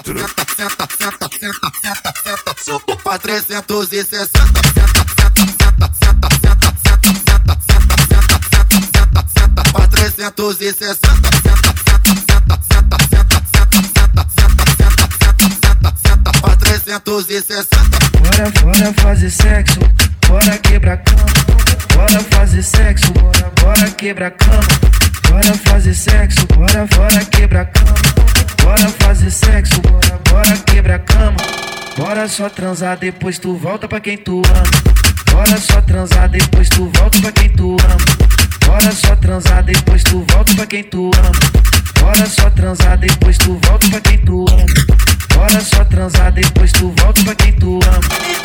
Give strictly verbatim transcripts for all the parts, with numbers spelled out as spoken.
quatro. Senta, senta, senta, senta, senta, senta, senta pra trezentos e sessenta. Senta, senta, senta, senta, senta, senta, senta, senta, senta, senta, senta, senta pra trezentos e sessenta. Senta, senta, senta, senta, senta, senta, senta, senta, senta, senta, senta, senta pra trezentos e sessenta. Bora, bora fazer sexo, bora quebrar cama. Bora fazer sexo, bora, bora quebrar cama. Bora fazer sexo, bora, bora quebrar cama. Bora fazer sexo, bora, bora quebrar cama. Bora só transar, depois tu volta pra quem tu ama. Bora só transar, depois tu volta pra quem tu ama. Bora só transar, depois tu volta pra quem tu ama. Bora só transar, depois tu volta pra quem tu ama. Bora só transar, depois tu volta pra quem tu ama.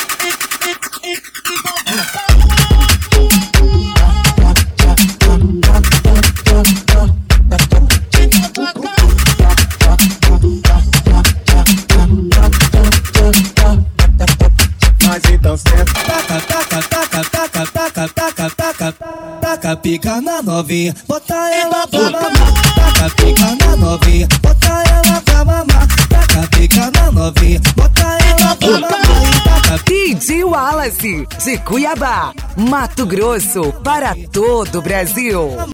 Mas então senta, taca, taca, taca, taca, taca, taca, taca, taca pica na novinha, bota ela pra mamar. Taca pica na novinha, bota ela pra mamar. Taca pica na novinha, bota ela pra mamar. D J Wallace, de Cuiabá, Mato Grosso, para todo o Brasil.